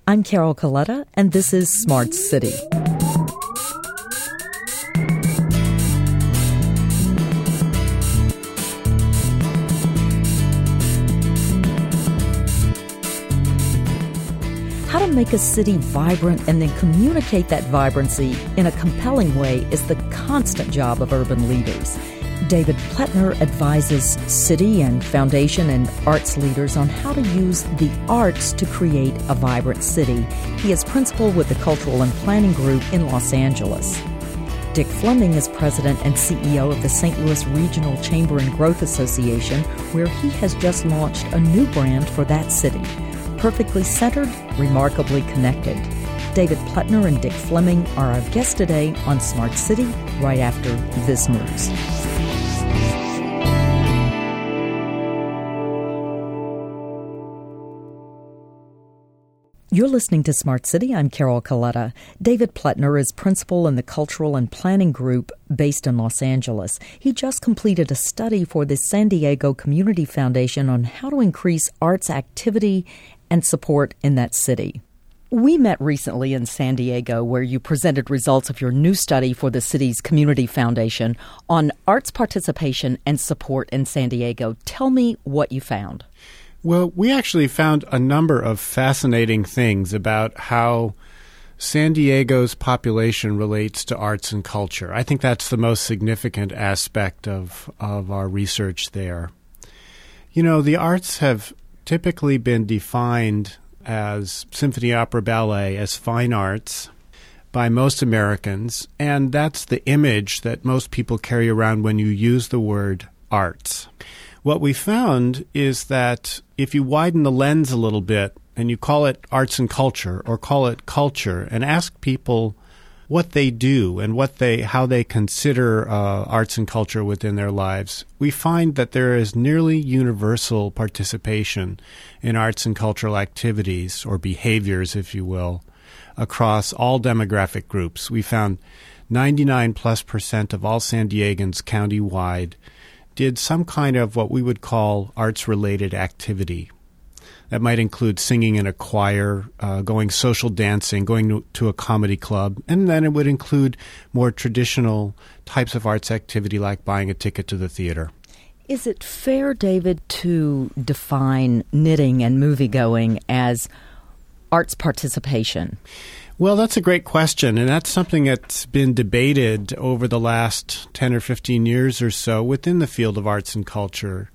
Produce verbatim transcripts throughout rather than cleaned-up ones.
I'm Carol Coletta, and this is Smart City. How to make a city vibrant and then communicate that vibrancy in a compelling way is the constant job of urban leaders. David Pletner advises city and foundation and arts leaders on how to use the arts to create a vibrant city. He is principal with the Cultural and Planning Group in Los Angeles. Dick Fleming is president and C E O of the Saint Louis Regional Chamber and Growth Association, where he has just launched a new brand for that city. Perfectly centered, remarkably connected. David Pletner and Dick Fleming are our guests today on Smart City right after this news. You're listening to Smart City. I'm Carol Coletta. David Pletner is principal in the Cultural and Planning Group based in Los Angeles. He just completed a study for the San Diego Community Foundation on how to increase arts activity and support in that city. We met recently in San Diego where you presented results of your new study for the city's Community Foundation on arts participation and support in San Diego. Tell me what you found. Well, we actually found a number of fascinating things about how San Diego's population relates to arts and culture. I think that's the most significant aspect of, of our research there. You know, the arts have typically been defined as symphony, opera, ballet, as fine arts by most Americans, and that's the image that most people carry around when you use the word arts. What we found is that if you widen the lens a little bit and you call it arts and culture or call it culture and ask people what they do and what they how they consider uh, arts and culture within their lives, we find that there is nearly universal participation in arts and cultural activities or behaviors, if you will, across all demographic groups. We found ninety-nine plus percent of all San Diegans countywide did some kind of what we would call arts-related activity. That might include singing in a choir, uh, going social dancing, going to, to a comedy club, and then it would include more traditional types of arts activity like buying a ticket to the theater. Is it fair, David, to define knitting and movie-going as arts participation? Well, that's a great question, and that's something that's been debated over the last ten or fifteen years or so within the field of arts and culture.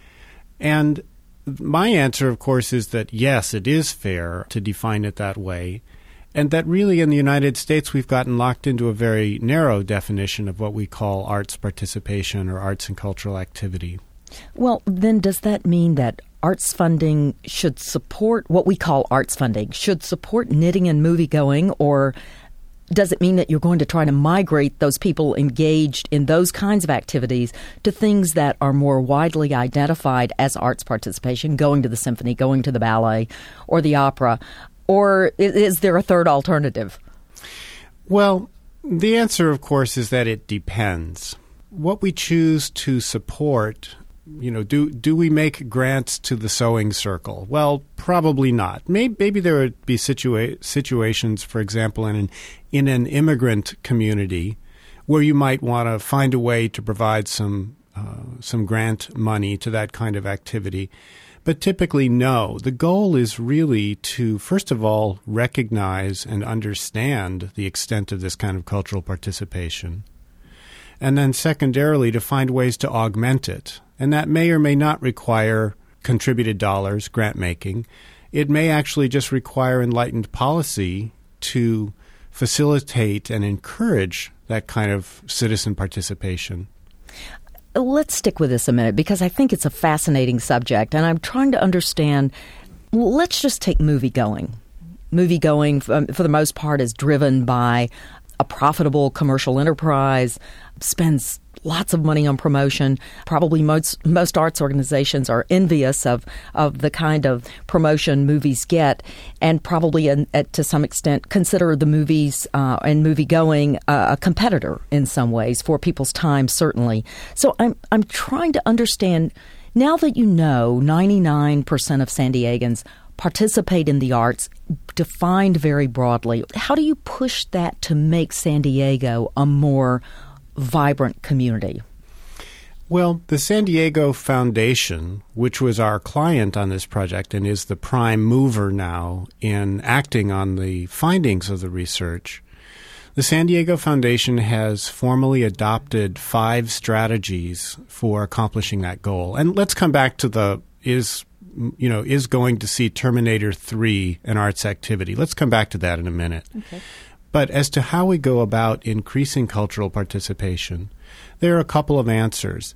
And my answer, of course, is that yes, it is fair to define it that way, and that really in the United States we've gotten locked into a very narrow definition of what we call arts participation or arts and cultural activity. Well, then does that mean that arts funding should support what we call arts funding, should support knitting and movie-going, or does it mean that you're going to try to migrate those people engaged in those kinds of activities to things that are more widely identified as arts participation, going to the symphony, going to the ballet, or the opera? Or is there a third alternative? Well, the answer, of course, is that it depends. What we choose to support, you know, do do we make grants to the sewing circle? Well, probably not. Maybe, maybe there would be situa- situations, for example, in an, in an immigrant community where you might want to find a way to provide some uh, some grant money to that kind of activity. But typically, no. The goal is really to, first of all, recognize and understand the extent of this kind of cultural participation. And then secondarily, to find ways to augment it. And that may or may not require contributed dollars, grant making. It may actually just require enlightened policy to facilitate and encourage that kind of citizen participation. Let's stick with this a minute because I think it's a fascinating subject, and I'm trying to understand. Let's just take movie-going. Movie-going, for the most part, is driven by a profitable commercial enterprise, spends lots of money on promotion. Probably most most arts organizations are envious of, of the kind of promotion movies get, and probably in, at, to some extent consider the movies uh, and movie going uh, a competitor in some ways for people's time, certainly. So I'm I'm trying to understand, now that you know ninety-nine percent of San Diegans participate in the arts, defined very broadly. How do you push that to make San Diego a more vibrant community? Well, the San Diego Foundation, which was our client on this project and is the prime mover now in acting on the findings of the research, the San Diego Foundation has formally adopted five strategies for accomplishing that goal. And let's come back to the is you know is going to see Terminator three an arts activity. Let's come back to that in a minute. Okay. But as to how we go about increasing cultural participation, there are a couple of answers.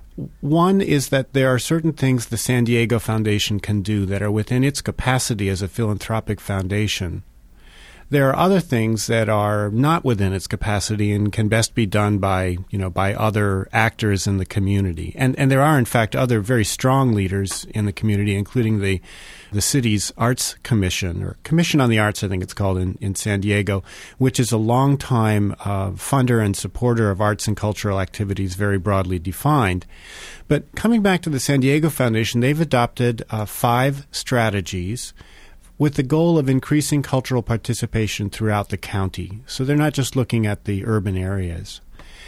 One is that there are certain things the San Diego Foundation can do that are within its capacity as a philanthropic foundation. There are other things that are not within its capacity and can best be done by, you know, by other actors in the community. And and there are, in fact, other very strong leaders in the community, including the the city's Arts Commission, or Commission on the Arts, I think it's called in, in San Diego, which is a longtime uh, funder and supporter of arts and cultural activities, very broadly defined. But coming back to the San Diego Foundation, they've adopted uh, five strategies with the goal of increasing cultural participation throughout the county. So they're not just looking at the urban areas.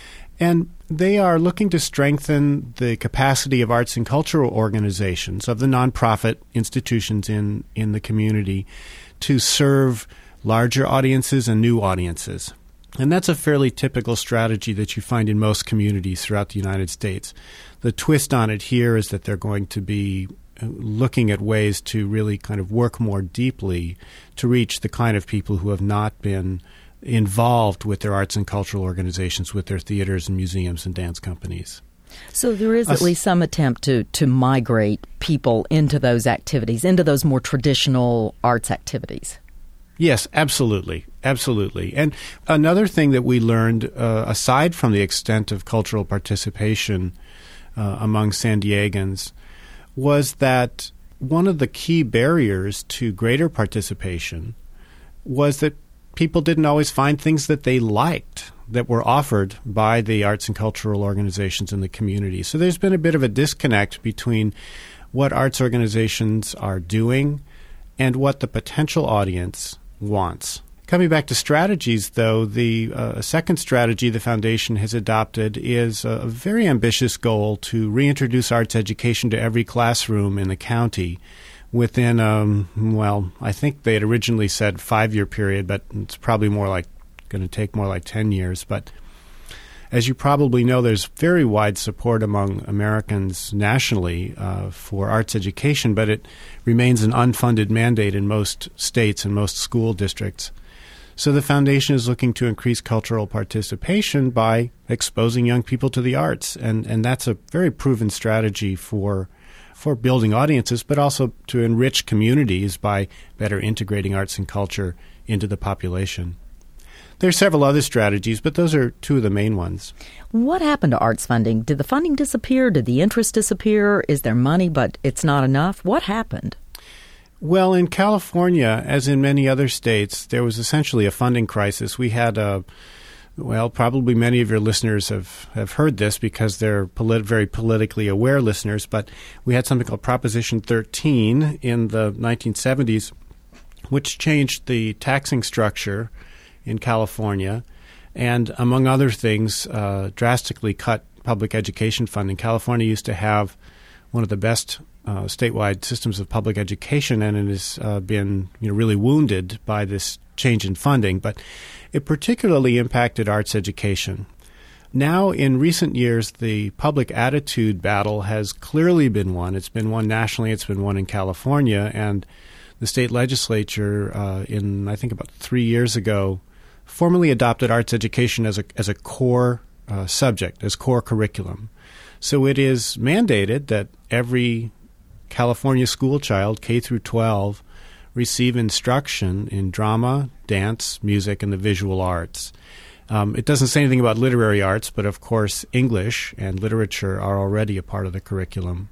And they are looking to strengthen the capacity of arts and cultural organizations, of the nonprofit institutions in, in the community, to serve larger audiences and new audiences. And that's a fairly typical strategy that you find in most communities throughout the United States. The twist on it here is that they're going to be looking at ways to really kind of work more deeply to reach the kind of people who have not been involved with their arts and cultural organizations, with their theaters and museums and dance companies. So there is at uh, least some attempt to, to migrate people into those activities, into those more traditional arts activities. Yes, absolutely. Absolutely. And another thing that we learned, uh, aside from the extent of cultural participation uh, among San Diegans, was that one of the key barriers to greater participation was that people didn't always find things that they liked that were offered by the arts and cultural organizations in the community. So there's been a bit of a disconnect between what arts organizations are doing and what the potential audience wants. Coming back to strategies, though, the uh, second strategy the Foundation has adopted is a very ambitious goal to reintroduce arts education to every classroom in the county within, um, well, I think they had originally said five-year period, but it's probably more like going to take more like ten years. But as you probably know, there's very wide support among Americans nationally uh, for arts education, but it remains an unfunded mandate in most states and most school districts. So the Foundation is looking to increase cultural participation by exposing young people to the arts, and, and that's a very proven strategy for for building audiences, but also to enrich communities by better integrating arts and culture into the population. There are several other strategies, but those are two of the main ones. What happened to arts funding? Did the funding disappear? Did the interest disappear? Is there money, but it's not enough? What happened? Well, in California, as in many other states, there was essentially a funding crisis. We had a, well, probably many of your listeners have, have heard this because they're polit- very politically aware listeners, but we had something called Proposition thirteen in the nineteen seventies, which changed the taxing structure in California and, among other things, uh, drastically cut public education funding. California used to have one of the best Uh, statewide systems of public education, and it has uh, been you know, really wounded by this change in funding. But it particularly impacted arts education. Now, in recent years, the public attitude battle has clearly been won. It's been won nationally. It's been won in California. And the state legislature, uh, in I think about three years ago, formally adopted arts education as a, as a core uh, subject, as core curriculum. So it is mandated that every California school child, K through twelve, receive instruction in drama, dance, music, and the visual arts. Um, it doesn't say anything about literary arts, but of course English and literature are already a part of the curriculum.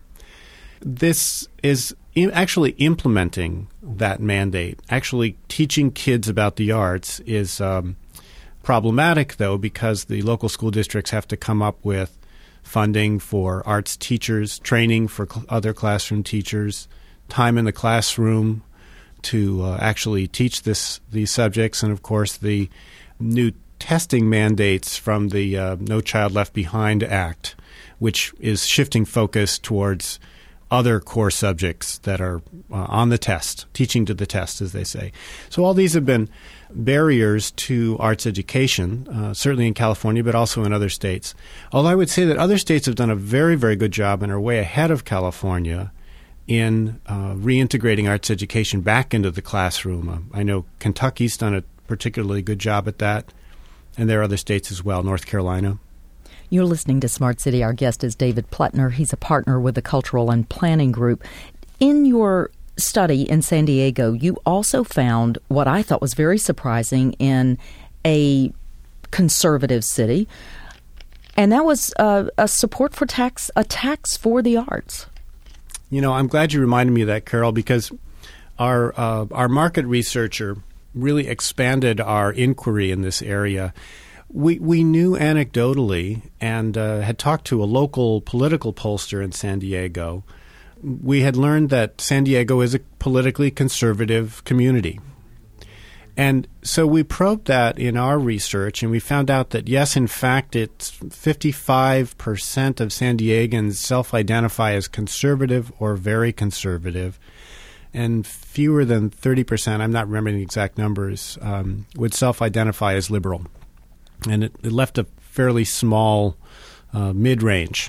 This is in actually implementing that mandate. Actually teaching kids about the arts is um, problematic, though, because the local school districts have to come up with funding for arts teachers, training for cl- other classroom teachers, time in the classroom to uh, actually teach this these subjects, and of course the new testing mandates from the uh, No Child Left Behind Act, which is shifting focus towards other core subjects that are uh, on the test, teaching to the test, as they say. So all these have been barriers to arts education, uh, certainly in California, but also in other states. Although I would say that other states have done a very, very good job and are way ahead of California in uh, reintegrating arts education back into the classroom. Uh, I know Kentucky's done a particularly good job at that, and there are other states as well, North Carolina. You're listening to Smart City. Our guest is David Plaettner. He's a partner with the Cultural and Planning Group. In your study in San Diego, you also found what I thought was very surprising in a conservative city, and that was uh, a support for tax, a tax for the arts. You know, I'm glad you reminded me of that, Carol, because our uh, our market researcher really expanded our inquiry in this area. We we knew anecdotally and uh, had talked to a local political pollster in San Diego. We had learned that San Diego is a politically conservative community. And so we probed that in our research, and we found out that, yes, in fact, it's fifty-five percent of San Diegans self-identify as conservative or very conservative, and fewer than thirty percent, I'm not remembering the exact numbers, um, would self-identify as liberal. And it, it left a fairly small uh, mid-range.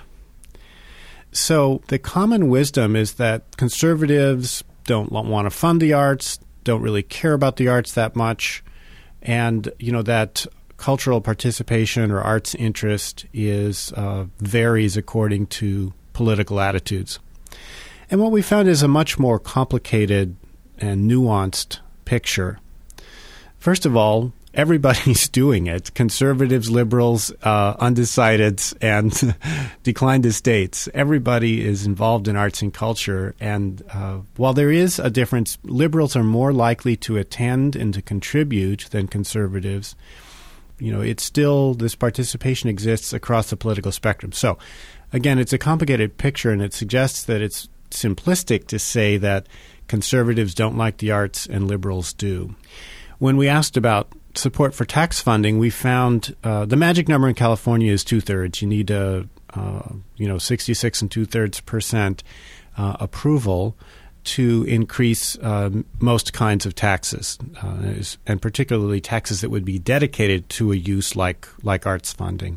So the common wisdom is that conservatives don't want to fund the arts, don't really care about the arts that much, and you know that cultural participation or arts interest is uh, varies according to political attitudes. And what we found is a much more complicated and nuanced picture. First of all, everybody's doing it. Conservatives, liberals, uh, undecideds, and declined estates. Everybody is involved in arts and culture. And uh, while there is a difference, liberals are more likely to attend and to contribute than conservatives. You know, it's still, this participation exists across the political spectrum. So, again, it's a complicated picture, and it suggests that it's simplistic to say that conservatives don't like the arts and liberals do. When we asked about support for tax funding, we found uh, the magic number in California is two-thirds. You need a, uh, you know, sixty-six and two-thirds percent uh, approval to increase uh, most kinds of taxes, uh, and particularly taxes that would be dedicated to a use like like arts funding.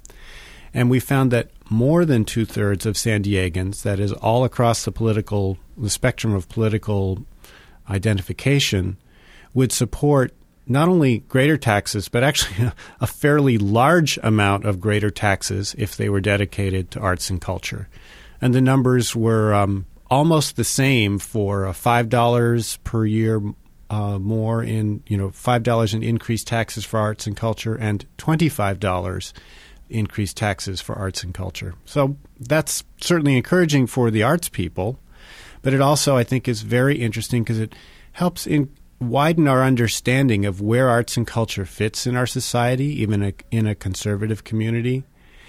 And we found that more than two-thirds of San Diegans, that is all across the political, the spectrum of political identification, would support not only greater taxes, but actually a fairly large amount of greater taxes if they were dedicated to arts and culture. And the numbers were um, almost the same for uh, five dollars per year uh, more in, you know, five dollars in increased taxes for arts and culture, and twenty-five dollars increased taxes for arts and culture. So that's certainly encouraging for the arts people, but it also, I think, is very interesting because it helps in widen our understanding of where arts and culture fits in our society, even a, in a conservative community,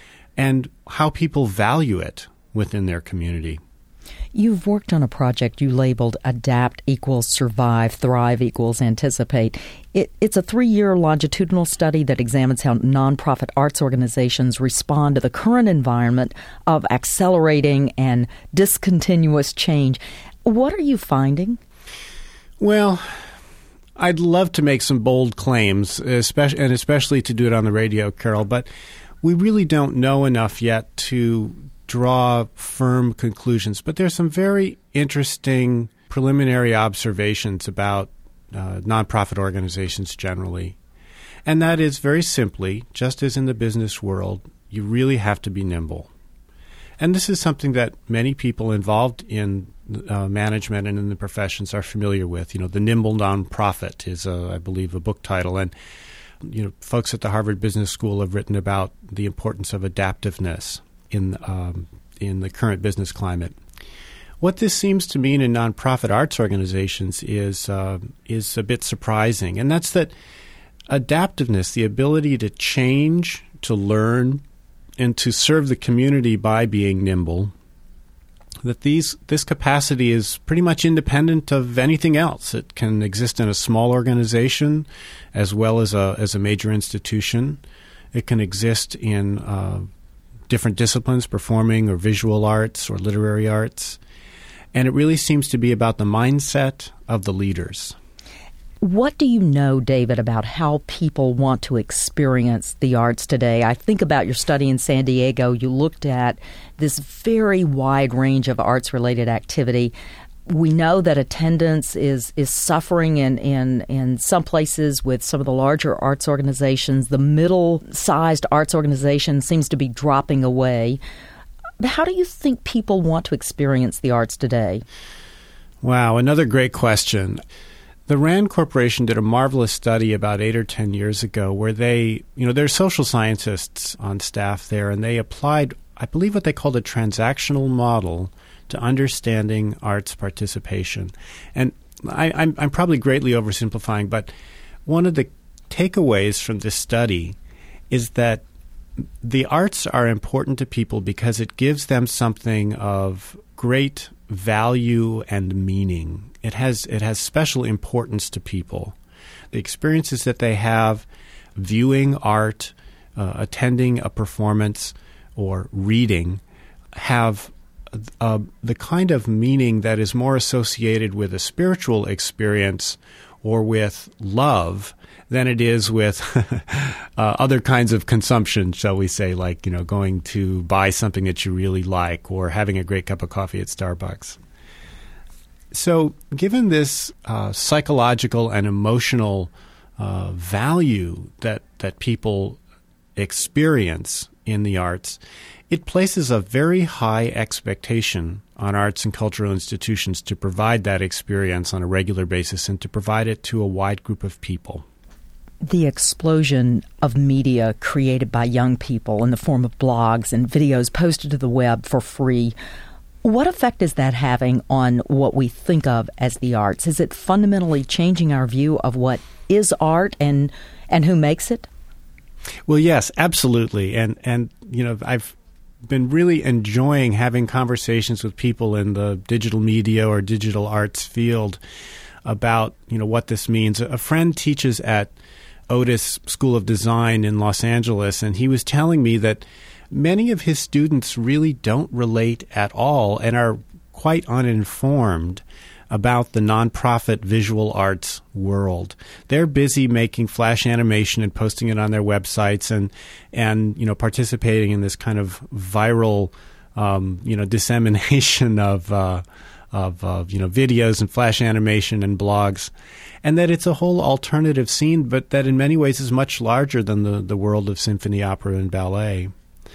and how people value it within their community. You've worked on a project you labeled Adapt equals Survive, Thrive equals Anticipate. It, it's a three-year longitudinal study that examines how nonprofit arts organizations respond to the current environment of accelerating and discontinuous change. What are you finding? Well, I'd love to make some bold claims, especially, and especially to do it on the radio, Carol, but we really don't know enough yet to draw firm conclusions. But there's some very interesting preliminary observations about uh, nonprofit organizations generally. And that is very simply, just as in the business world, you really have to be nimble. And this is something that many people involved in uh, management and in the professions are familiar with. You know, the nimble nonprofit is, uh, I believe, a book title. And, you know, folks at the Harvard Business School have written about the importance of adaptiveness in um, in the current business climate. What this seems to mean in nonprofit arts organizations is uh, is a bit surprising, and that's that adaptiveness, the ability to change, to learn, and to serve the community by being nimble, that these this capacity is pretty much independent of anything else. It can exist in a small organization as well as a as a major institution. It can exist in uh, different disciplines, performing or visual arts or literary arts. And it really seems to be about the mindset of the leaders. What do you know, David, about how people want to experience the arts today? I think about your study in San Diego. You looked at this very wide range of arts-related activity. We know that attendance is is suffering in, in, in some places with some of the larger arts organizations. The middle-sized arts organization seems to be dropping away. How do you think people want to experience the arts today? Wow, another great question. The RAND Corporation did a marvelous study about eight or ten years ago where they, you know, there are social scientists on staff there, and they applied, I believe, what they called a transactional model to understanding arts participation. And I, I'm, I'm probably greatly oversimplifying, but one of the takeaways from this study is that the arts are important to people because it gives them something of great value and meaning. It has it has special importance to people. The experiences that they have viewing art, uh, attending a performance, or reading have uh, the kind of meaning that is more associated with a spiritual experience or with love than it is with uh, other kinds of consumption, shall we say, like, you know, going to buy something that you really like or having a great cup of coffee at Starbucks. So given this uh, psychological and emotional uh, value that, that people experience in the arts, it places a very high expectation on arts and cultural institutions to provide that experience on a regular basis and to provide it to a wide group of people. The explosion of media created by young people in the form of blogs and videos posted to the web for free, what effect is that having on what we think of as the arts? Is it fundamentally changing our view of what is art and and who makes it? Well, yes, absolutely. And, and you know, I've been really enjoying having conversations with people in the digital media or digital arts field about, you know, what this means. A friend teaches at Otis School of Design in Los Angeles, and he was telling me that many of his students really don't relate at all and are quite uninformed about the nonprofit visual arts world. They're busy making flash animation and posting it on their websites and, and you know, participating in this kind of viral, um, you know, dissemination of, uh, of uh, you know, videos and flash animation and blogs. And that it's a whole alternative scene, but that in many ways is much larger than the, the world of symphony, opera, and ballet.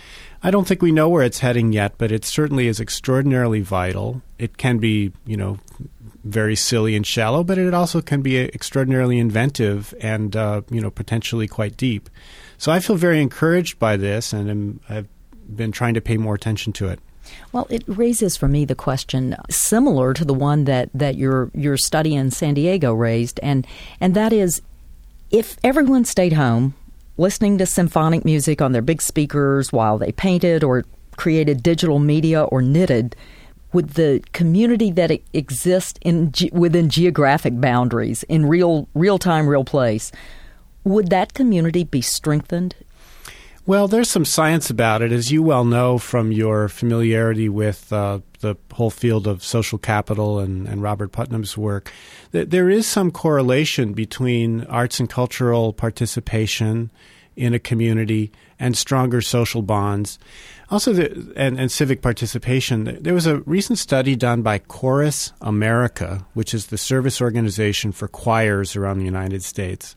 I don't think we know where it's heading yet, but it certainly is extraordinarily vital. It can be, you know, very silly and shallow, but it also can be extraordinarily inventive and, uh, you know, potentially quite deep. So I feel very encouraged by this, and am, I've been trying to pay more attention to it. Well, it raises for me the question similar to the one that, that your your study in San Diego raised, and and that is, if everyone stayed home listening to symphonic music on their big speakers while they painted or created digital media or knitted, would the community that exists in within geographic boundaries, in real real time, real place, would that community be strengthened? Well, there's some science about it, as you well know from your familiarity with uh, the whole field of social capital and, and Robert Putnam's work. There is some correlation between arts and cultural participation in a community and stronger social bonds. Also, the, and, and civic participation. There was a recent study done by Chorus America, which is the service organization for choirs around the United States.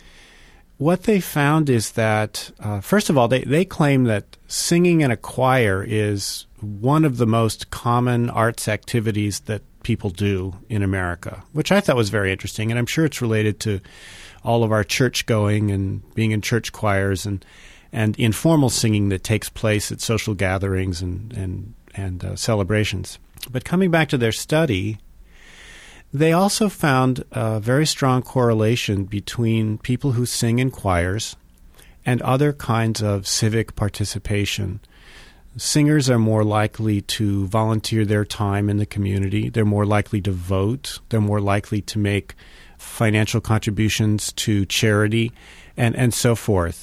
What they found is that, uh, first of all, they, they claim that singing in a choir is one of the most common arts activities that people do in America, which I thought was very interesting. And I'm sure it's related to all of our church going and being in church choirs and, and informal singing that takes place at social gatherings and, and, and uh, celebrations. But coming back to their study, they also found a very strong correlation between people who sing in choirs and other kinds of civic participation. Singers are more likely to volunteer their time in the community. They're more likely to vote. They're more likely to make financial contributions to charity and, and so forth.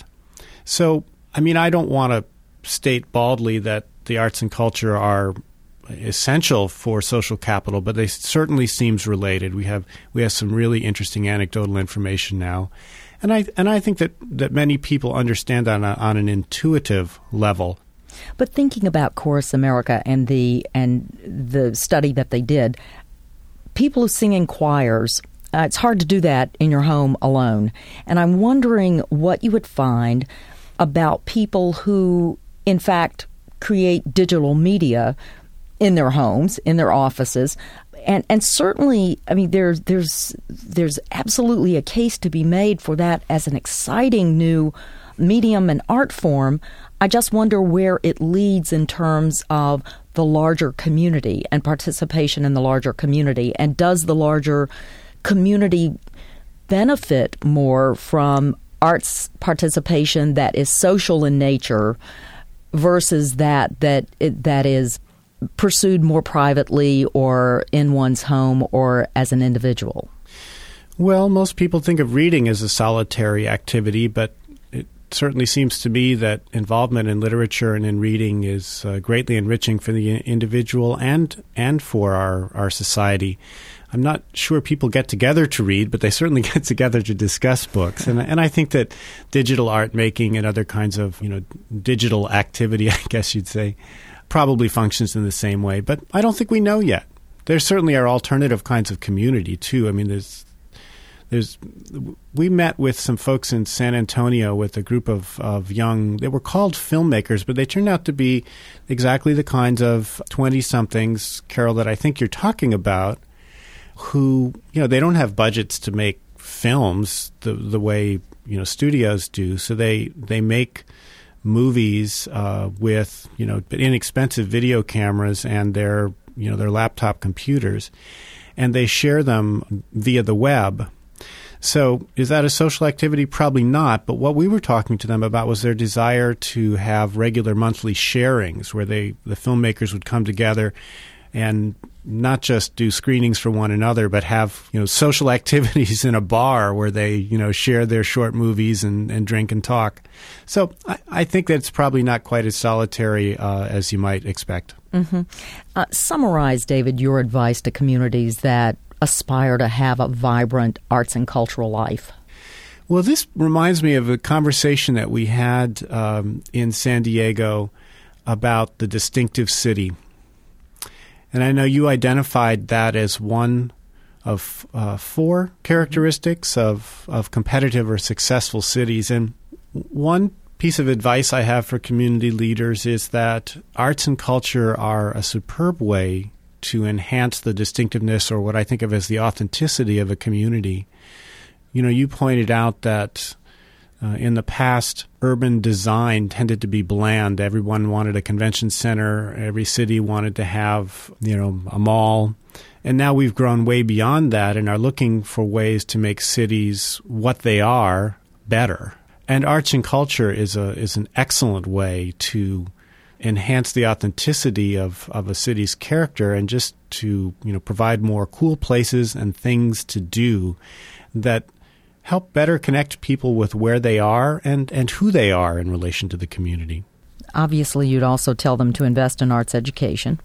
So, I mean, I don't want to state baldly that the arts and culture are essential for social capital, but they certainly seems related. We have we have some really interesting anecdotal information now. And I and I think that, that many people understand that on, a, on an intuitive level. But thinking about Chorus America and the and the study that they did, people who sing in choirs, uh, it's hard to do that in your home alone. And I'm wondering what you would find about people who, in fact, create digital media in their homes, in their offices. And and certainly, I mean, there's there's there's absolutely a case to be made for that as an exciting new medium and art form. I just wonder where it leads in terms of the larger community and participation in the larger community. And does the larger community benefit more from arts participation that is social in nature versus that that that is pursued more privately or in one's home or as an individual? Well, most people think of reading as a solitary activity, but it certainly seems to me that involvement in literature and in reading is uh, greatly enriching for the individual and and for our, our society. I'm not sure people get together to read, but they certainly get together to discuss books. And and I think that digital art making and other kinds of, you know, digital activity, I guess you'd say, probably functions in the same way. But I don't think we know yet. There certainly are alternative kinds of community, too. I mean, there's there's we met with some folks in San Antonio with a group of, of young, they were called filmmakers, but they turned out to be exactly the kinds of twenty-somethings, Carol, that I think you're talking about, who, you know, they don't have budgets to make films the the way, you know, studios do. So they, they make movies uh, with, you know, inexpensive video cameras and their, you know, their laptop computers, and they share them via the web. So is that a social activity? Probably not. But what we were talking to them about was their desire to have regular monthly sharings where they the filmmakers would come together and not just do screenings for one another, but have, you know, social activities in a bar where they, you know, share their short movies and, and drink and talk. So I, I think that it's probably not quite as solitary uh, as you might expect. Mm-hmm. Uh, summarize, David, your advice to communities that aspire to have a vibrant arts and cultural life. Well, this reminds me of a conversation that we had um, in San Diego about the distinctive city. And I know you identified that as one of uh, four characteristics of, of competitive or successful cities. And one piece of advice I have for community leaders is that arts and culture are a superb way to enhance the distinctiveness, or what I think of as the authenticity, of a community. You know, you pointed out that Uh, in the past, urban design tended to be bland. Everyone wanted a convention center. Every city wanted to have, you know, a mall. And now we've grown way beyond that and are looking for ways to make cities what they are better. And arts and culture is a is an excellent way to enhance the authenticity of, of a city's character and just to, you know, provide more cool places and things to do that help better connect people with where they are and, and who they are in relation to the community. Obviously, you'd also tell them to invest in arts education.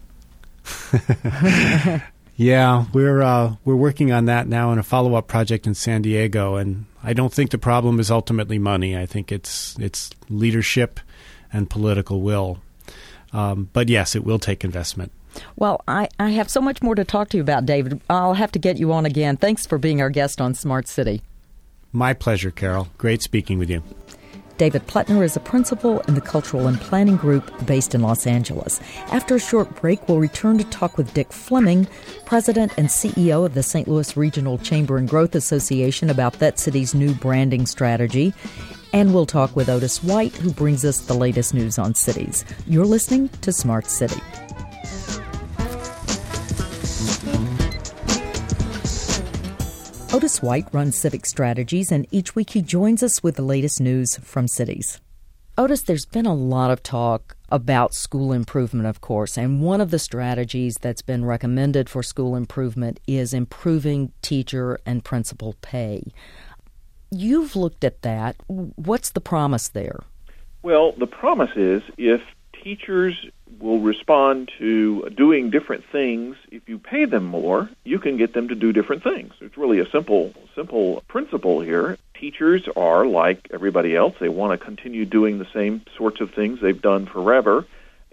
Yeah, we're uh, we're working on that now in a follow-up project in San Diego, and I don't think the problem is ultimately money. I think it's it's leadership and political will. Um, but yes, it will take investment. Well, I, I have so much more to talk to you about, David. I'll have to get you on again. Thanks for being our guest on Smart City. My pleasure, Carol. Great speaking with you. David Pletner is a principal in the Cultural and Planning Group based in Los Angeles. After a short break, we'll return to talk with Dick Fleming, President and C E O of the Saint Louis Regional Chamber and Growth Association, about that city's new branding strategy. And we'll talk with Otis White, who brings us the latest news on cities. You're listening to Smart City. Otis White runs Civic Strategies, and each week he joins us with the latest news from cities. Otis, there's been a lot of talk about school improvement, of course. And one of the strategies that's been recommended for school improvement is improving teacher and principal pay. You've looked at that. What's the promise there? Well, the promise is if teachers will respond to doing different things, if you pay them more, you can get them to do different things. It's really a simple, simple principle here. Teachers are like everybody else. They want to continue doing the same sorts of things they've done forever.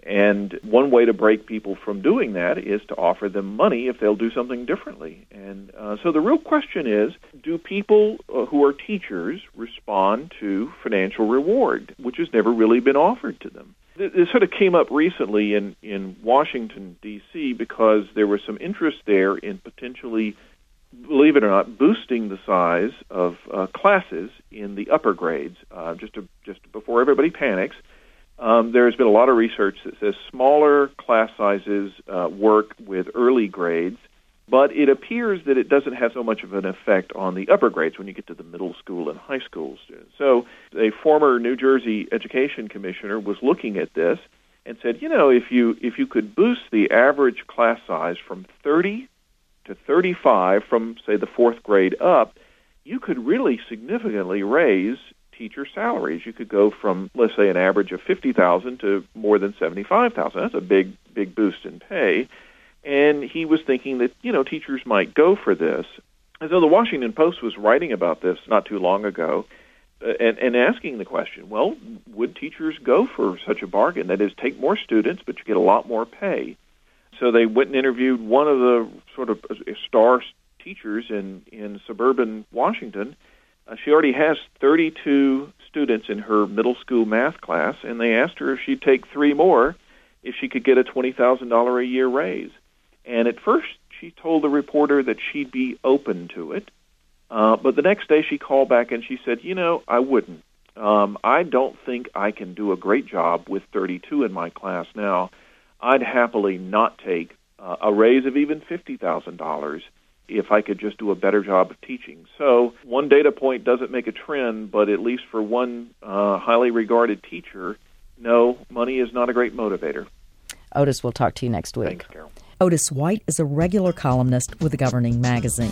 And one way to break people from doing that is to offer them money if they'll do something differently. And uh, so the real question is, do people uh, who are teachers respond to financial reward, which has never really been offered to them? This sort of came up recently in, in Washington, D C, because there was some interest there in potentially, believe it or not, boosting the size of uh, classes in the upper grades. Uh, just to, just before everybody panics, um, there's been a lot of research that says smaller class sizes uh, work with early grades, but it appears that it doesn't have so much of an effect on the upper grades when you get to the middle school and high school students. So a former New Jersey education commissioner was looking at this and said, you know, if you if you could boost the average class size from thirty to thirty-five from, say, the fourth grade up, you could really significantly raise teacher salaries. You could go from, let's say, an average of fifty thousand dollars to more than seventy-five thousand dollars. That's a big, big boost in pay. And he was thinking that, you know, teachers might go for this. And so the Washington Post was writing about this not too long ago uh, and, and asking the question, well, would teachers go for such a bargain? That is, take more students, but you get a lot more pay. So they went and interviewed one of the sort of star teachers in, in suburban Washington. Uh, she already has thirty-two students in her middle school math class, and they asked her if she'd take three more if she could get a twenty thousand dollars a year raise. And at first, she told the reporter that she'd be open to it. Uh, but the next day, she called back and she said, you know, I wouldn't. Um, I don't think I can do a great job with thirty-two in my class now. I'd happily not take uh, a raise of even fifty thousand dollars if I could just do a better job of teaching. So one data point doesn't make a trend, but at least for one uh, highly regarded teacher, no, money is not a great motivator. Otis, we'll talk to you next week. Thanks, Carol. Otis White is a regular columnist with the Governing Magazine.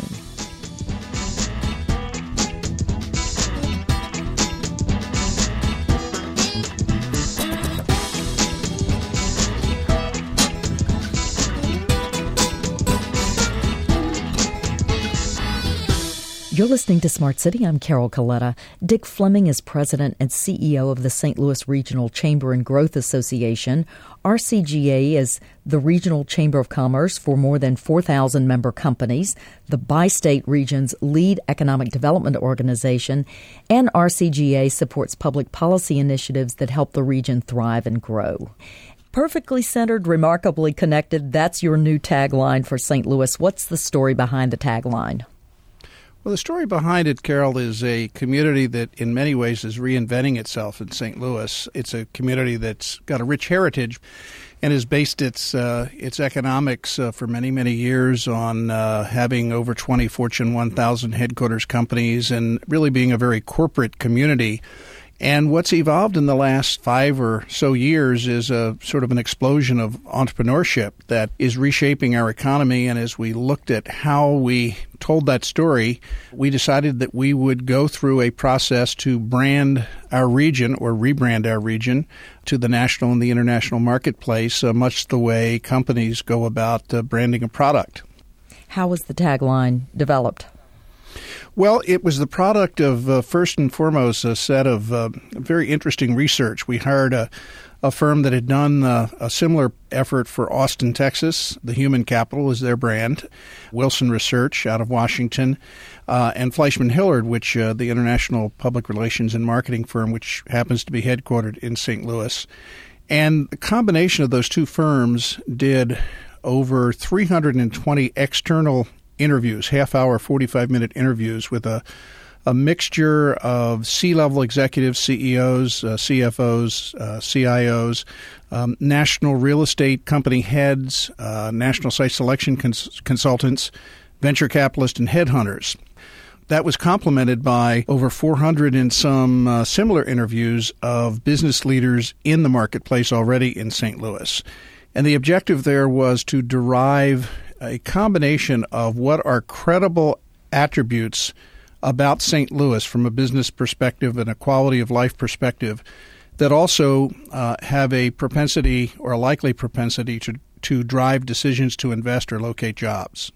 You're listening to Smart City. I'm Carol Coletta. Dick Fleming is president and C E O of the Saint Louis Regional Chamber and Growth Association. R C G A is the regional chamber of commerce for more than four thousand member companies, the bi-state region's lead economic development organization, and R C G A supports public policy initiatives that help the region thrive and grow. Perfectly centered, remarkably connected, that's your new tagline for Saint Louis. What's the story behind the tagline? Well, the story behind it, Carol, is a community that in many ways is reinventing itself in Saint Louis. It's a community that's got a rich heritage and has based its uh, its economics uh, for many, many years on uh, having over twenty Fortune one thousand headquarters companies and really being a very corporate community. And what's evolved in the last five or so years is a sort of an explosion of entrepreneurship that is reshaping our economy. And as we looked at how we told that story, we decided that we would go through a process to brand our region or rebrand our region to the national and the international marketplace, uh, much the way companies go about uh, branding a product. How was the tagline developed? Well, it was the product of, uh, first and foremost, a set of uh, very interesting research. We hired a, a firm that had done uh, a similar effort for Austin, Texas. The Human Capital is their brand. Wilson Research out of Washington, uh, and Fleischman Hillard, which uh, the international public relations and marketing firm, which happens to be headquartered in Saint Louis. And the combination of those two firms did over three hundred twenty external interviews, half-hour, forty-five-minute interviews with a, a mixture of C-level executives, C E Os, uh, C F Os, uh, C I Os, um, national real estate company heads, uh, national site selection cons- consultants, venture capitalists, and headhunters. that was complemented by over four hundred and some uh, similar interviews of business leaders in the marketplace already in Saint Louis. And the objective there was to derive a combination of what are credible attributes about Saint Louis from a business perspective and a quality of life perspective that also uh, have a propensity or a likely propensity to, to drive decisions to invest or locate jobs.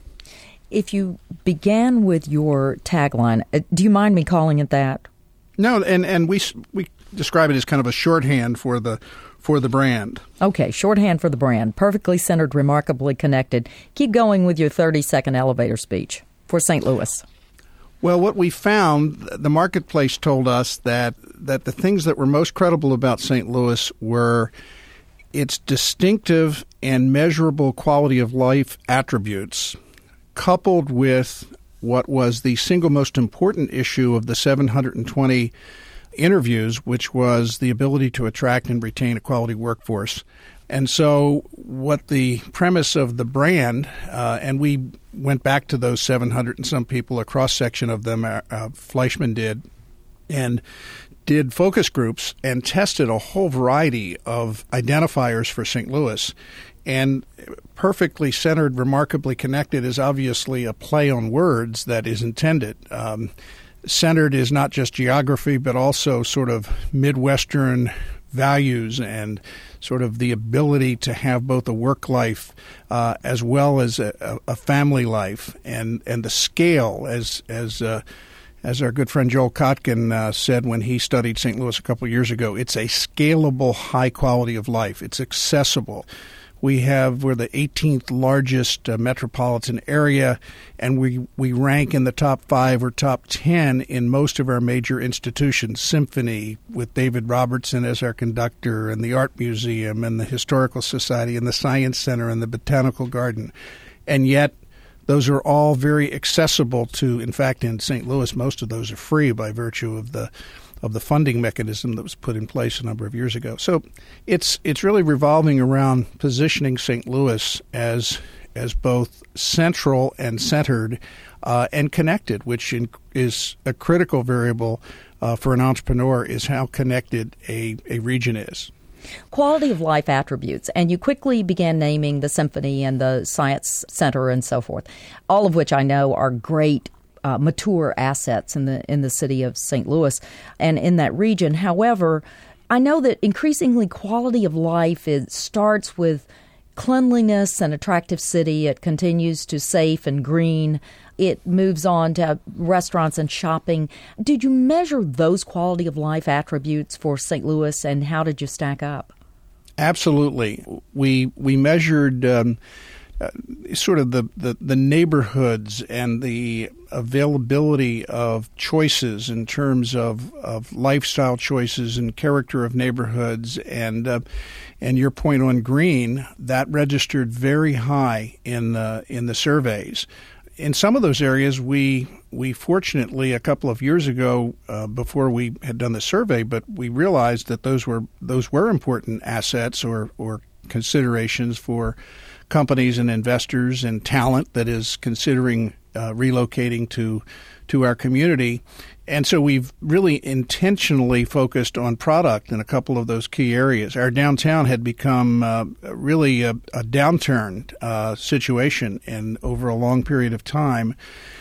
If you began with your tagline, uh, do you mind me calling it that? No, and, and we we describe it as kind of a shorthand for the for the brand. Okay, shorthand for the brand. Perfectly centered, remarkably connected. Keep going with your thirty-second elevator speech for Saint Louis. Well, what we found, the marketplace told us that, that the things that were most credible about Saint Louis were its distinctive and measurable quality of life attributes, coupled with what was the single most important issue of the seven hundred twenty interviews, which was the ability to attract and retain a quality workforce. And so what the premise of the brand, uh, and we went back to those seven hundred and some people, a cross-section of them, uh, uh, Fleischman did, and did focus groups and tested a whole variety of identifiers for Saint Louis. And perfectly centered, remarkably connected is obviously a play on words that is intended. Um, centered is not just geography, but also sort of Midwestern values and sort of the ability to have both a work life uh, as well as a, a family life, and, and the scale, as as uh, as our good friend Joel Kotkin uh, said when he studied Saint Louis a couple of years ago, it's a scalable high quality of life. It's accessible. We have, we're the eighteenth largest uh, metropolitan area, and we, we rank in the top five or top ten in most of our major institutions. Symphony, with David Robertson as our conductor, and the Art Museum, and the Historical Society, and the Science Center, and the Botanical Garden. And yet, those are all very accessible to, in fact, in Saint Louis, most of those are free by virtue of the of the funding mechanism that was put in place a number of years ago. So it's it's really revolving around positioning Saint Louis as as both central and centered uh, and connected, which in, is a critical variable uh, for an entrepreneur, is how connected a, a region is. Quality of life attributes, and you quickly began naming the Symphony and the Science Center and so forth, all of which I know are great Uh, mature assets in the in the city of Saint Louis and in that region. However, I know that increasingly quality of life it starts with cleanliness and attractive city. It continues to safe and green. It moves on to restaurants and shopping. Did you measure those quality of life attributes for Saint Louis, and how did you stack up? Absolutely. We we measured um, uh, sort of the, the, the neighborhoods and the availability of choices in terms of, of lifestyle choices and character of neighborhoods. And uh, and your point on green, that registered very high in the, in the surveys. In some of those areas, we we fortunately a couple of years ago, uh, before we had done the survey, but we realized that those were those were important assets or or considerations for companies and investors and talent that is considering uh, relocating to to our community. And so we've really intentionally focused on product in a couple of those key areas. Our downtown had become uh, really a, a downturn uh, situation in over a long period of time.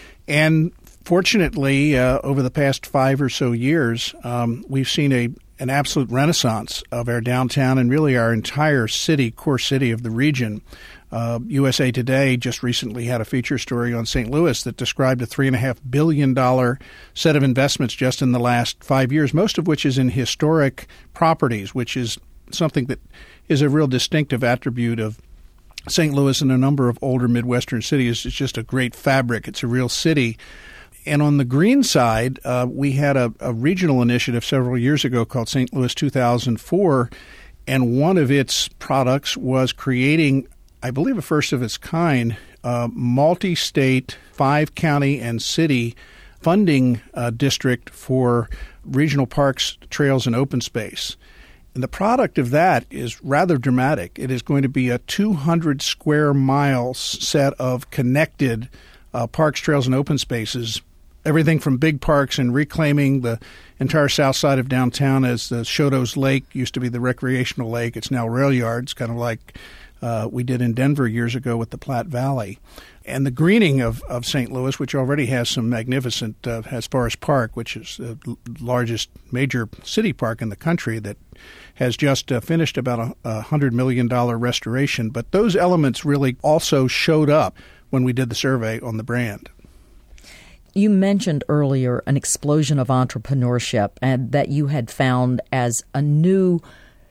And fortunately, uh, over the past five or so years, um, we've seen a an absolute renaissance of our downtown and really our entire city, core city of the region. Uh, U S A Today just recently had a feature story on Saint Louis that described a three point five billion dollars set of investments just in the last five years, most of which is in historic properties, which is something that is a real distinctive attribute of Saint Louis and a number of older Midwestern cities. It's just a great fabric. It's a real city. And on the green side, uh, we had a, a regional initiative several years ago called Saint Louis two thousand four, and one of its products was creating, I believe, a first of its kind, uh, multi-state, five-county and city funding uh, district for regional parks, trails, and open space. And the product of that is rather dramatic. It is going to be a two hundred square miles set of connected uh, parks, trails, and open spaces everything from big parks and reclaiming the entire south side of downtown as the Choteau's Lake used to be the recreational lake. It's now rail yards, kind of like uh, we did in Denver years ago with the Platte Valley. And the greening of, of Saint Louis, which already has some magnificent, uh, has Forest Park, which is the largest major city park in the country that has just uh, finished about a, a one hundred million dollars restoration. But those elements really also showed up when we did the survey on the brand. You mentioned earlier an explosion of entrepreneurship and that you had found as a new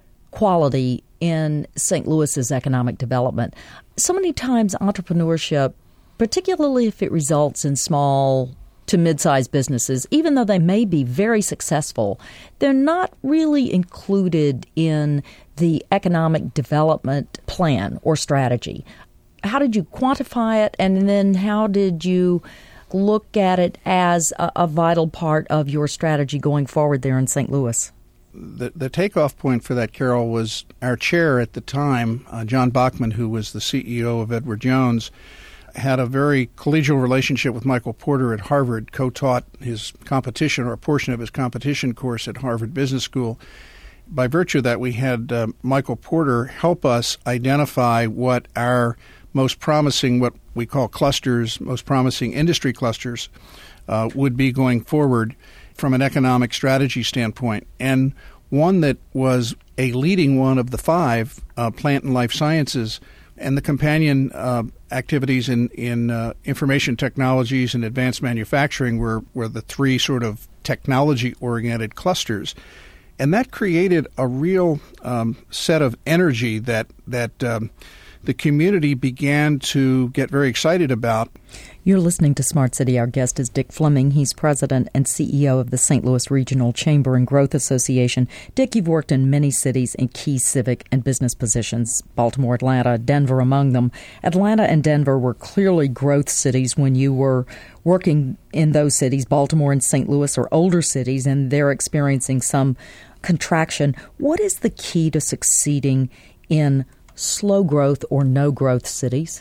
quality in Saint Louis's economic development. So many times entrepreneurship, particularly if it results in small to mid-sized businesses, even though they may be very successful, they're not really included in the economic development plan or strategy. How did you quantify it, and then how did you look at it as a, a vital part of your strategy going forward there in Saint Louis? The, the takeoff point for that, Carol, was our chair at the time, uh, John Bachman, who was the C E O of Edward Jones, had a very collegial relationship with Michael Porter at Harvard, co-taught his competition or a portion of his competition course at Harvard Business School. By virtue of that, we had uh, Michael Porter help us identify what our most promising, what we call clusters, most promising industry clusters uh, would be going forward from an economic strategy standpoint. And one that was a leading one of the five, uh, plant and life sciences, and the companion uh, activities in, in uh, information technologies and advanced manufacturing were, were the three sort of technology-oriented clusters. And that created a real um, set of energy that that um, the community began to get very excited about. You're listening to Smart City. Our guest is Dick Fleming. He's president and C E O of the Saint Louis Regional Chamber and Growth Association. Dick, you've worked in many cities in key civic and business positions, Baltimore, Atlanta, Denver among them. Atlanta and Denver were clearly growth cities when you were working in those cities. Baltimore and Saint Louis are older cities, and they're experiencing some contraction. What is the key to succeeding in slow growth or no growth cities?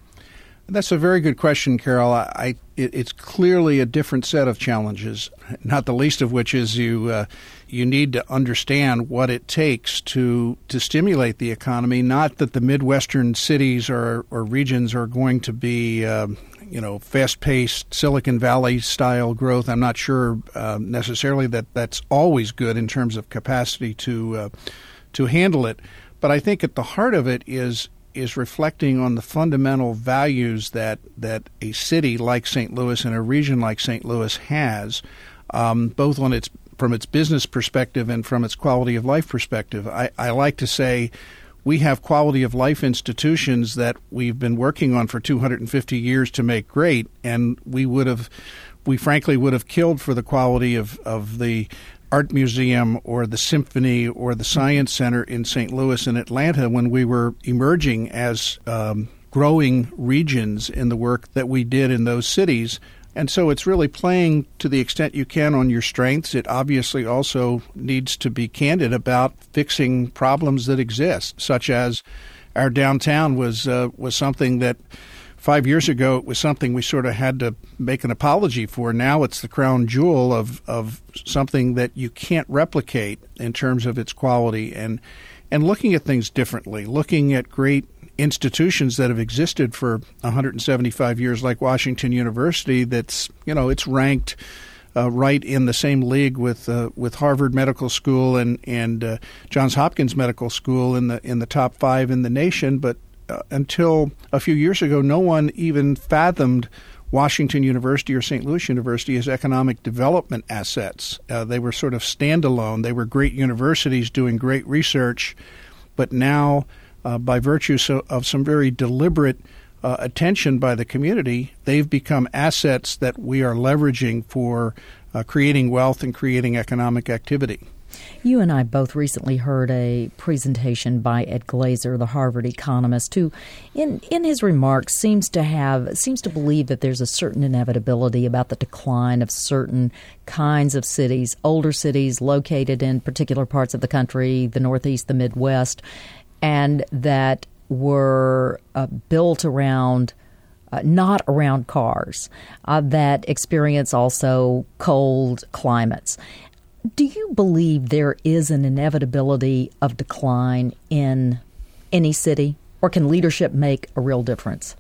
That's a very good question, Carol. I, I it, it's clearly a different set of challenges, not the least of which is you uh, you need to understand what it takes to to stimulate the economy. Not that the Midwestern cities or, or regions are going to be uh, you know fast-paced Silicon Valley-style growth. I'm not sure uh, necessarily that that's always good in terms of capacity to uh, to handle it. But I think at the heart of it is is reflecting on the fundamental values that, that a city like Saint Louis and a region like Saint Louis has, um, both on its from its business perspective and from its quality of life perspective. I, I like to say we have quality of life institutions that we've been working on for two hundred fifty years to make great, and we would have, we frankly would have killed for the quality of, of the Art Museum or the Symphony or the Science Center in Saint Louis and Atlanta when we were emerging as um, growing regions in the work that we did in those cities. And so it's really playing to the extent you can on your strengths. It obviously also needs to be candid about fixing problems that exist, such as our downtown was uh, was something that Five years ago, it was something we sort of had to make an apology for. Now it's the crown jewel of, of something that you can't replicate in terms of its quality, and and looking at things differently, looking at great institutions that have existed for one hundred seventy-five years, like Washington University. That's you know it's ranked uh, right in the same league with uh, with Harvard Medical School and and uh, Johns Hopkins Medical School in the in the top five in the nation, but Uh, until a few years ago, no one even fathomed Washington University or Saint Louis University as economic development assets. Uh, they were sort of standalone. They were great universities doing great research, but now, uh, by virtue so, of some very deliberate uh, attention by the community, they've become assets that we are leveraging for uh, creating wealth and creating economic activity. You and I both recently heard a presentation by Ed Glazer, the Harvard economist, who, in, in his remarks, seems to have seems to believe that there's a certain inevitability about the decline of certain kinds of cities, older cities located in particular parts of the country, the Northeast, the Midwest, and that were uh, built around uh, not around cars, uh, that experience also cold climates. Do you believe there is an inevitability of decline in any city, or can leadership make a real difference?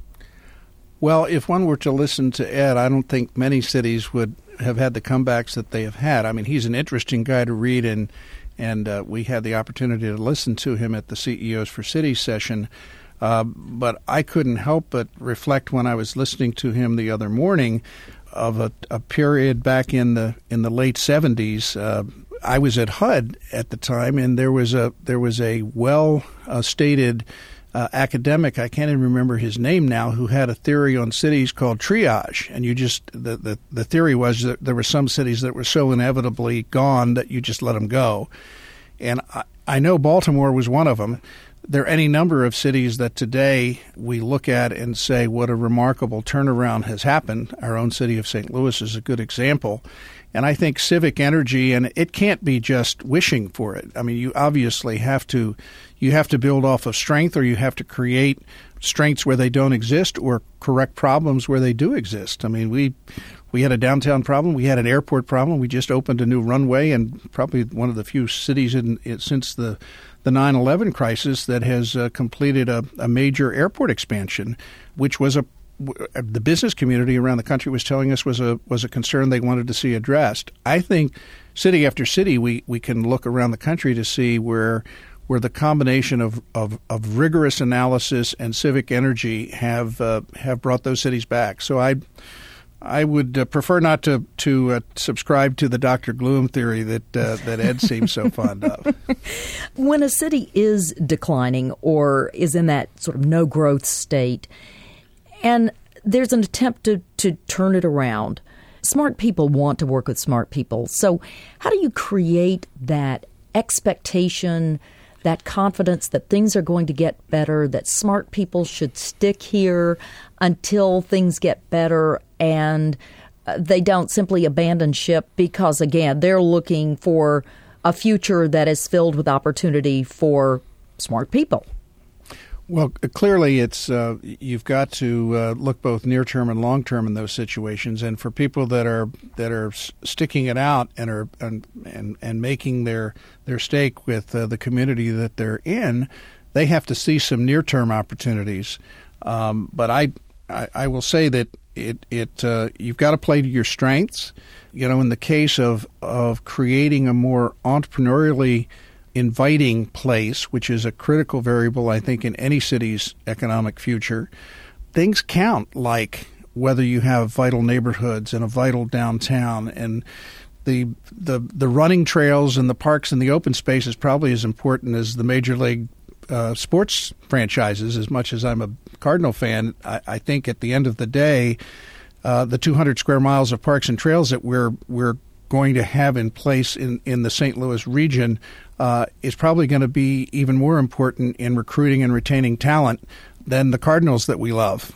Well, if one were to listen to Ed, I don't think many cities would have had the comebacks that they have had. I mean, he's an interesting guy to read, and and uh, we had the opportunity to listen to him at the C E Os for Cities session. Uh, but I couldn't help but reflect when I was listening to him the other morning of a, a period back in the in the late seventies. Uh, I was at H U D at the time, and there was a there was a well uh, stated uh, academic, I can't even remember his name now, who had a theory on cities called triage. And you just the the, the theory was that there were some cities that were so inevitably gone that you just let them go. And I, I know Baltimore was one of them. There are any number of cities that today we look at and say what a remarkable turnaround has happened. Our own city of Saint Louis is a good example. And I think civic energy, and it can't be just wishing for it. I mean, you obviously have to you have to build off of strength, or you have to create strengths where they don't exist, or correct problems where they do exist. I mean, we we had a downtown problem. We had an airport problem. We just opened a new runway, and probably one of the few cities in, in since the the nine eleven crisis that has uh, completed a, a major airport expansion, which was a the business community around the country was telling us was a was a concern they wanted to see addressed. I think city after city, we, we can look around the country to see where where the combination of, of, of rigorous analysis and civic energy have uh, have brought those cities back. So I I would uh, prefer not to to uh, subscribe to the Doctor Gloom theory that uh, that Ed seems so fond of. When a city is declining or is in that sort of no growth state, and there's an attempt to, to turn it around, smart people want to work with smart people. So how do you create that expectation, that confidence that things are going to get better, that smart people should stick here until things get better, and they don't simply abandon ship because, again, they're looking for a future that is filled with opportunity for smart people? Well, clearly, it's uh, you've got to uh, look both near term and long term in those situations. And for people that are that are sticking it out and are and and, and making their their stake with uh, the community that they're in, they have to see some near term opportunities. Um, but I, I I will say that it it uh, you've got to play to your strengths. You know, in the case of of creating a more entrepreneurially inviting place, which is a critical variable, I think, in any city's economic future, things count, like whether you have vital neighborhoods and a vital downtown, and the the the running trails and the parks and the open space is probably as important as the major league uh, sports franchises. As much as I'm a Cardinal fan, I, I think at the end of the day, uh, the two hundred square miles of parks and trails that we're we're going to have in place in, in the Saint Louis region uh, is probably going to be even more important in recruiting and retaining talent than the Cardinals that we love.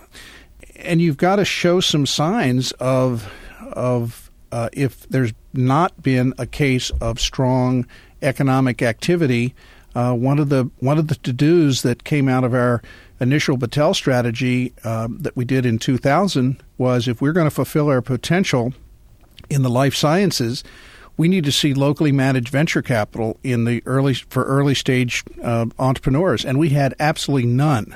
And you've got to show some signs of of uh, if there's not been a case of strong economic activity. Uh, one of the one of the to-dos that came out of our initial Battelle strategy uh, that we did in two thousand was, if we're going to fulfill our potential in the life sciences, we need to see locally managed venture capital in the early for early stage uh, entrepreneurs, and we had absolutely none.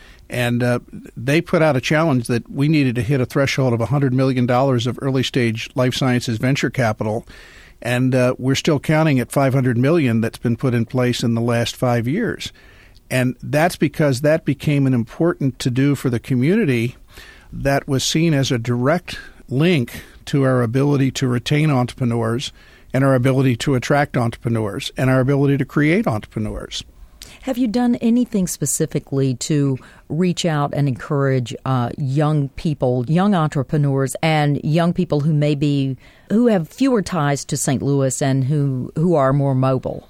And uh, they put out a challenge that we needed to hit a threshold of one hundred million dollars of early stage life sciences venture capital, and uh, we're still counting at five hundred million dollars that's been put in place in the last five years. And that's because that became an important to-do for the community that was seen as a direct link to our ability to retain entrepreneurs and our ability to attract entrepreneurs and our ability to create entrepreneurs. Have you done anything specifically to reach out and encourage uh, young people, young entrepreneurs, and young people who may be who have fewer ties to Saint Louis and who, who are more mobile?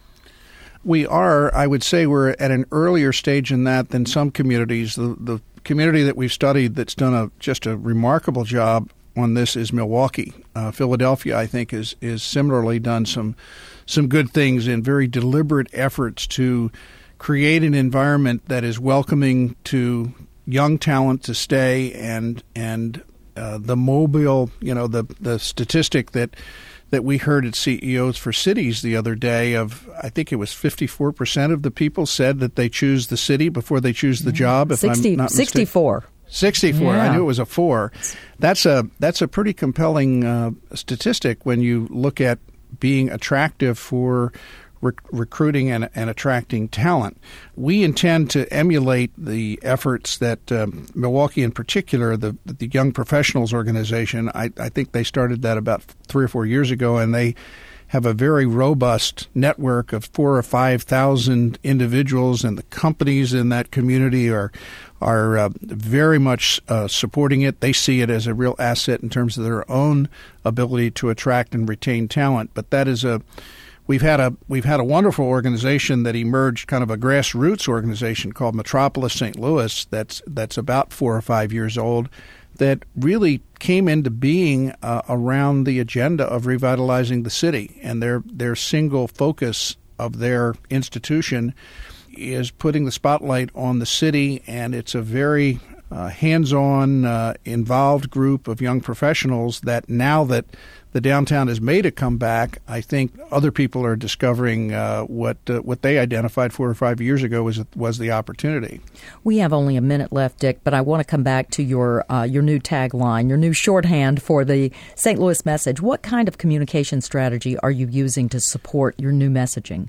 We are. I would say we're at an earlier stage in that than some communities. The, the community that we've studied that's done a just a remarkable job on this is Milwaukee. Uh, Philadelphia, I think, is is similarly done some some good things in very deliberate efforts to create an environment that is welcoming to young talent to stay, and and uh, the mobile, you know, the the statistic that that we heard at C E Os for Cities the other day of, I think it was fifty-four percent of the people said that they choose the city before they choose the job. If sixty, I'm not sixty-four. Mistaken. sixty-four. Yeah. I knew it was a four. That's a that's a pretty compelling uh, statistic when you look at being attractive for rec- recruiting and, and attracting talent. We intend to emulate the efforts that um, Milwaukee, in particular, the the Young Professionals Organization. I, I think they started that about three or four years ago, and they have a very robust network of four or five thousand individuals, and the companies in that community are are uh, very much uh, supporting it. They see it as a real asset in terms of their own ability to attract and retain talent. But that is a we've had a we've had a wonderful organization that emerged, kind of a grassroots organization called Metropolis Saint Louis. That's that's about four or five years old. That really came into being uh, around the agenda of revitalizing the city, and their their single focus of their institution is putting the spotlight on the city, and it's a very uh, hands-on, uh, involved group of young professionals that now that the downtown has made a comeback, I think other people are discovering uh, what uh, what they identified four or five years ago was was the opportunity. We have only a minute left, Dick, but I want to come back to your uh, your new tagline, your new shorthand for the Saint Louis message. What kind of communication strategy are you using to support your new messaging?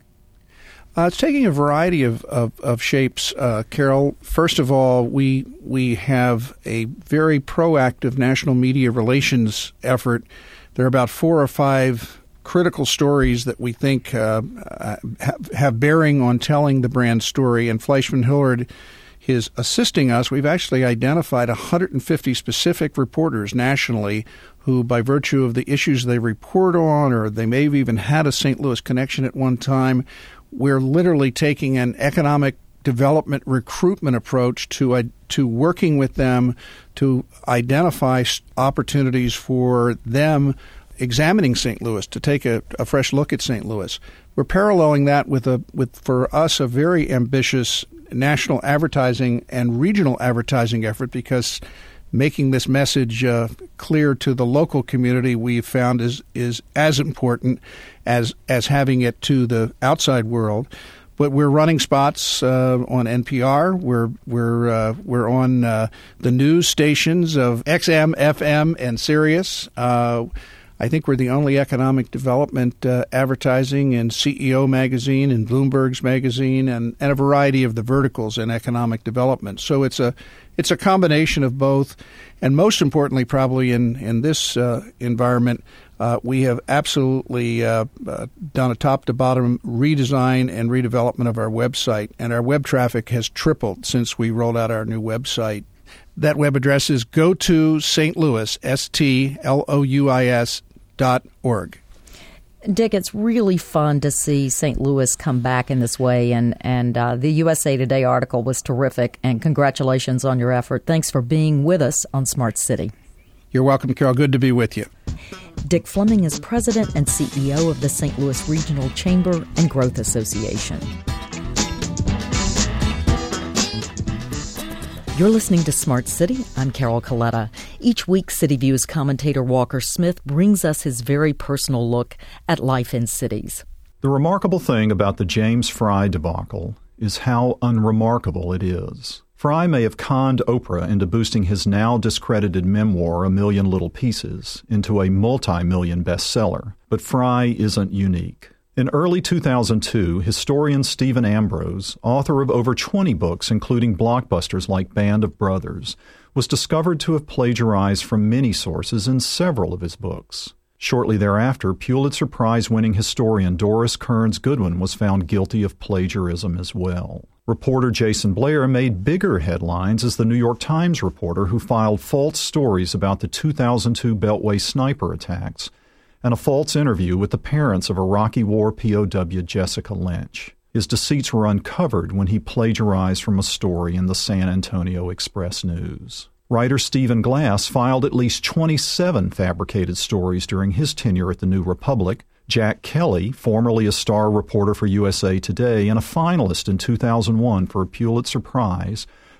Uh, it's taking a variety of, of, of shapes, uh, Carol. First of all, we we have a very proactive national media relations effort. There are about four or five critical stories that we think uh, have, have bearing on telling the brand story, and Fleischman Hillard is assisting us. We've actually identified one hundred fifty specific reporters nationally who, by virtue of the issues they report on, or they may have even had a Saint Louis connection at one time, we're literally taking an economic development recruitment approach to uh, to working with them to identify opportunities for them examining Saint Louis, to take a, a fresh look at Saint Louis. We're paralleling that with a with for us a very ambitious national advertising and regional advertising effort, because making this message uh, clear to the local community we've found is is as important as as having it to the outside world. But we're running spots uh, on N P R. We're we're uh, we're on uh, the news stations of X M, F M, and Sirius. Uh, I think we're the only economic development uh, advertising in C E O magazine and Bloomberg's magazine, and, and a variety of the verticals in economic development. So it's a it's a combination of both, and most importantly, probably in in this uh, environment, uh, we have absolutely uh, uh, done a top to bottom redesign and redevelopment of our website, and our web traffic has tripled since we rolled out our new website. That web address is go to Saint Louis, S T L O U I S dot org. Dick, it's really fun to see Saint Louis come back in this way, and, and uh, the U S A Today article was terrific, and congratulations on your effort. Thanks for being with us on Smart City. You're welcome, Carol. Good to be with you. Dick Fleming is president and C E O of the Saint Louis Regional Chamber and Growth Association. You're listening to Smart City. I'm Carol Coletta. Each week, City View's commentator Walker Smith brings us his very personal look at life in cities. The remarkable thing about the James Frey debacle is how unremarkable it is. Frey may have conned Oprah into boosting his now discredited memoir, A Million Little Pieces, into a multi-million bestseller, but Frey isn't unique. In early two thousand two, historian Stephen Ambrose, author of over twenty books including blockbusters like Band of Brothers, was discovered to have plagiarized from many sources in several of his books. Shortly thereafter, Pulitzer Prize-winning historian Doris Kearns Goodwin was found guilty of plagiarism as well. Reporter Jason Blair made bigger headlines as the New York Times reporter who filed false stories about the two thousand two Beltway sniper attacks and a false interview with the parents of Iraqi War P O W Jessica Lynch. His deceits were uncovered when he plagiarized from a story in the San Antonio Express-News. Writer Stephen Glass filed at least twenty-seven fabricated stories during his tenure at the New Republic. Jack Kelly, formerly a star reporter for U S A Today and a finalist in two thousand one for a Pulitzer Prize,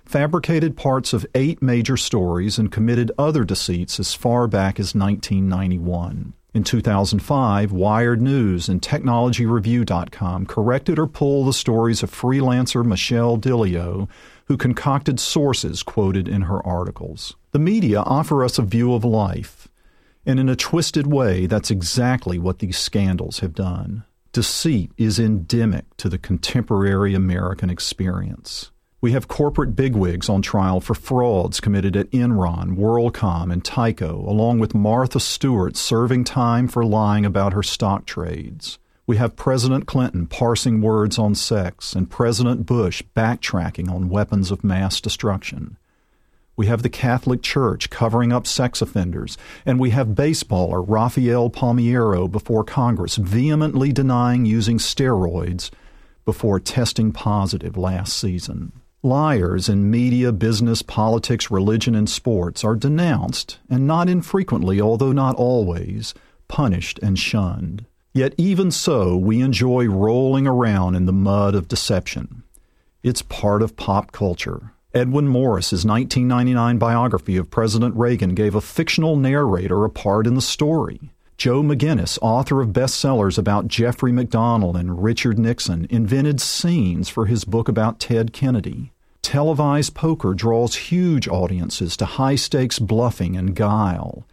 fabricated parts of eight major stories and committed other deceits as far back as nineteen ninety-one. In two thousand five, Wired News and Technology Review dot com corrected or pulled the stories of freelancer Michelle Dilio, who concocted sources quoted in her articles. The media offer us a view of life, and in a twisted way, that's exactly what these scandals have done. Deceit is endemic to the contemporary American experience. We have corporate bigwigs on trial for frauds committed at Enron, WorldCom, and Tyco, along with Martha Stewart serving time for lying about her stock trades. We have President Clinton parsing words on sex and President Bush backtracking on weapons of mass destruction. We have the Catholic Church covering up sex offenders, and we have baseballer Rafael Palmeiro before Congress vehemently denying using steroids before testing positive last season. Liars in media, business, politics, religion, and sports are denounced, and not infrequently, although not always, punished and shunned. Yet even so, we enjoy rolling around in the mud of deception. It's part of pop culture. Edwin Morris's nineteen ninety-nine biography of President Reagan gave a fictional narrator a part in the story. Joe McGinnis, author of bestsellers about Jeffrey McDonald and Richard Nixon, invented scenes for his book about Ted Kennedy. Televised poker draws huge audiences to high-stakes bluffing and guile.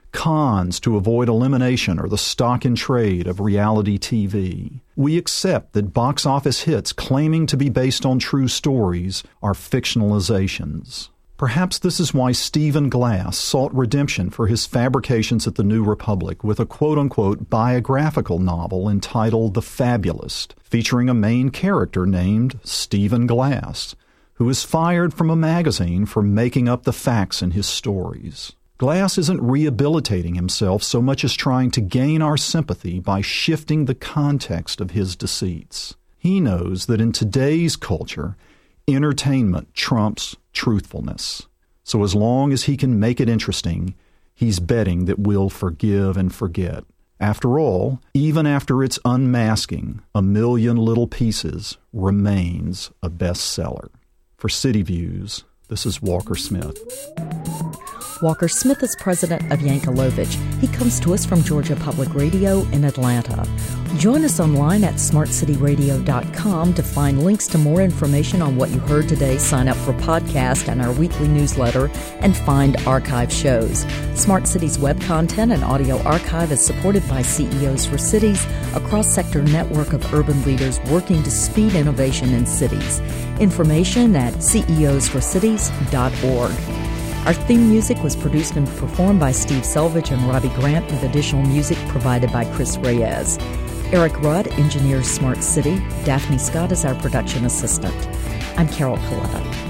Cons to avoid elimination are the stock in trade of reality T V. We accept that box office hits claiming to be based on true stories are fictionalizations. Perhaps this is why Stephen Glass sought redemption for his fabrications at the New Republic with a quote-unquote biographical novel entitled The Fabulist, featuring a main character named Stephen Glass, who is fired from a magazine for making up the facts in his stories. Glass isn't rehabilitating himself so much as trying to gain our sympathy by shifting the context of his deceits. He knows that in today's culture, entertainment trumps truthfulness. So as long as he can make it interesting, he's betting that we'll forgive and forget. After all, even after its unmasking, A Million Little Pieces remains a bestseller. For City Views, this is Walker Smith. Walker Smith is president of Yankelovich. He comes to us from Georgia Public Radio in Atlanta. Join us online at smart city radio dot com to find links to more information on what you heard today, sign up for podcast and our weekly newsletter, and find archive shows. Smart Cities web content and audio archive is supported by C E Os for Cities, a cross-sector network of urban leaders working to speed innovation in cities. Information at C E Os for cities dot org. Our theme music was produced and performed by Steve Selvage and Robbie Grant, with additional music provided by Chris Reyes. Eric Rudd engineers Smart City. Daphne Scott is our production assistant. I'm Carol Coletta.